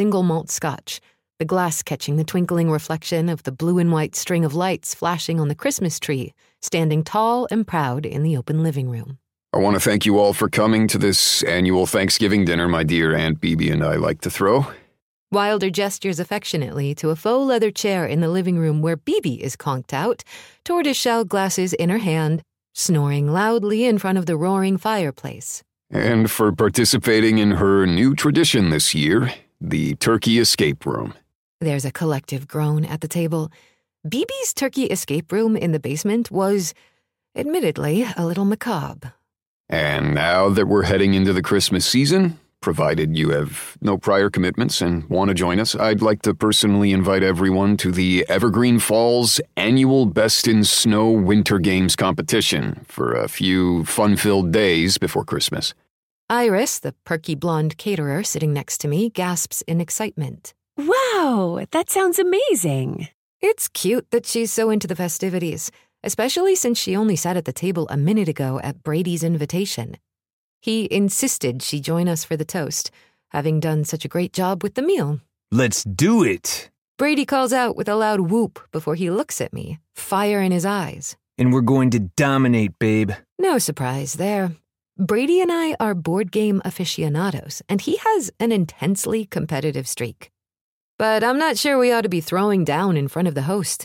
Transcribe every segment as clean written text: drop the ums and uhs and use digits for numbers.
single malt scotch, the glass catching the twinkling reflection of the blue and white string of lights flashing on the Christmas tree, standing tall and proud in the open living room. I want to thank you all for coming to this annual Thanksgiving dinner my dear Aunt Bibi and I like to throw. Wilder gestures affectionately to a faux leather chair in the living room where Bibi is conked out, tortoiseshell glasses in her hand, snoring loudly in front of the roaring fireplace. And for participating in her new tradition this year, the turkey escape room. There's a collective groan at the table. Bibi's turkey escape room in the basement was, admittedly, a little macabre. And now that we're heading into the Christmas season, provided you have no prior commitments and want to join us, I'd like to personally invite everyone to the Evergreen Falls annual Best in Snow Winter Games competition for a few fun-filled days before Christmas. Iris, the perky blonde caterer sitting next to me, gasps in excitement. Wow, that sounds amazing. It's cute that she's so into the festivities, especially since she only sat at the table a minute ago at Brady's invitation. He insisted she join us for the toast, having done such a great job with the meal. Let's do it! Brady calls out with a loud whoop before he looks at me, fire in his eyes. And we're going to dominate, babe. No surprise there. Brady and I are board game aficionados, and he has an intensely competitive streak. But I'm not sure we ought to be throwing down in front of the host.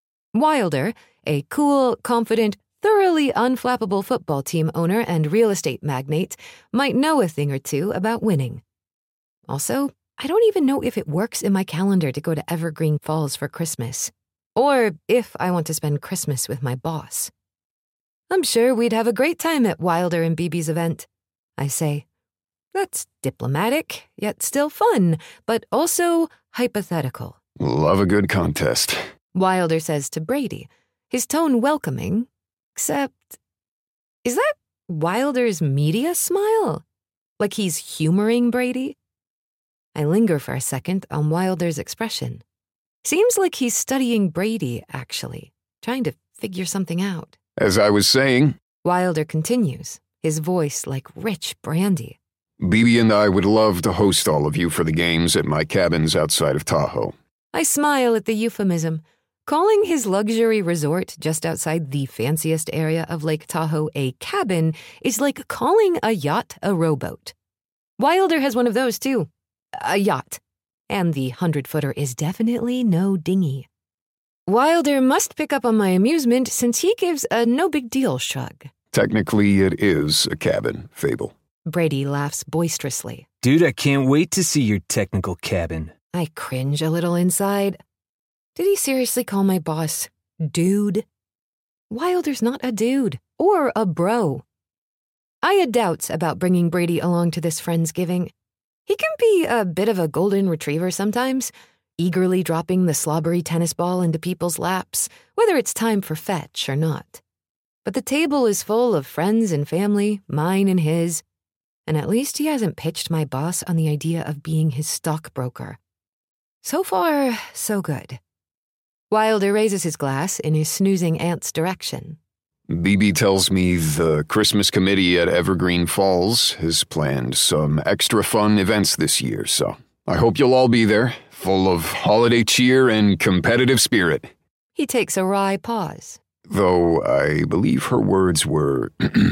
Wilder, a cool, confident, thoroughly unflappable football team owner and real estate magnate, might know a thing or two about winning. Also, I don't even know if it works in my calendar to go to Evergreen Falls for Christmas, or if I want to spend Christmas with my boss. I'm sure we'd have a great time at Wilder and Bibi's event, I say. That's diplomatic, yet still fun, but also hypothetical. Love a good contest. Wilder says to Brady, his tone welcoming, except, is that Wilder's media smile? Like he's humoring Brady? I linger for a second on Wilder's expression. Seems like he's studying Brady, actually, trying to figure something out. As I was saying, Wilder continues, his voice like rich brandy. Bibi and I would love to host all of you for the games at my cabins outside of Tahoe. I smile at the euphemism. Calling his luxury resort just outside the fanciest area of Lake Tahoe a cabin is like calling a yacht a rowboat. Wilder has one of those, too. A yacht. And the 100-footer is definitely no dinghy. Wilder must pick up on my amusement since he gives a no-big-deal shrug. Technically, it is a cabin, Fable. Brady laughs boisterously. Dude, I can't wait to see your technical cabin. I cringe a little inside. Did he seriously call my boss dude? Wilder's not a dude or a bro. I had doubts about bringing Brady along to this Friendsgiving. He can be a bit of a golden retriever sometimes, eagerly dropping the slobbery tennis ball into people's laps, whether it's time for fetch or not. But the table is full of friends and family, mine and his, and at least he hasn't pitched my boss on the idea of being his stockbroker. So far, so good. Wilder raises his glass in his snoozing aunt's direction. Bibi tells me the Christmas committee at Evergreen Falls has planned some extra fun events this year, so I hope you'll all be there, full of holiday cheer and competitive spirit. He takes a wry pause. Though I believe her words were,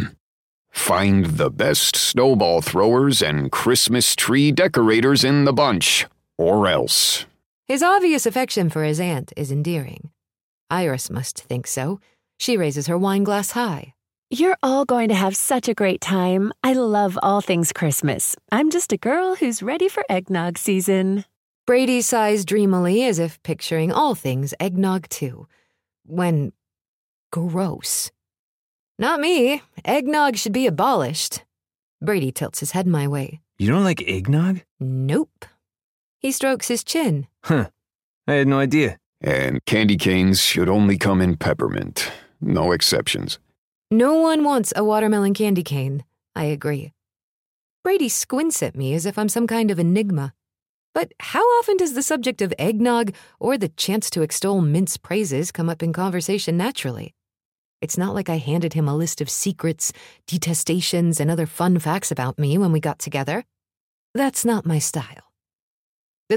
find the best snowball throwers and Christmas tree decorators in the bunch, or else. His obvious affection for his aunt is endearing. Iris must think so. She raises her wine glass high. You're all going to have such a great time. I love all things Christmas. I'm just a girl who's ready for eggnog season. Brady sighs dreamily as if picturing all things eggnog too. When... gross. Not me. Eggnog should be abolished. Brady tilts his head my way. You don't like eggnog? Nope. He strokes his chin. Huh. I had no idea. And candy canes should only come in peppermint. No exceptions. No one wants a watermelon candy cane. I agree. Brady squints at me as if I'm some kind of enigma. But how often does the subject of eggnog or the chance to extol mince praises come up in conversation naturally? It's not like I handed him a list of secrets, detestations, and other fun facts about me when we got together. That's not my style.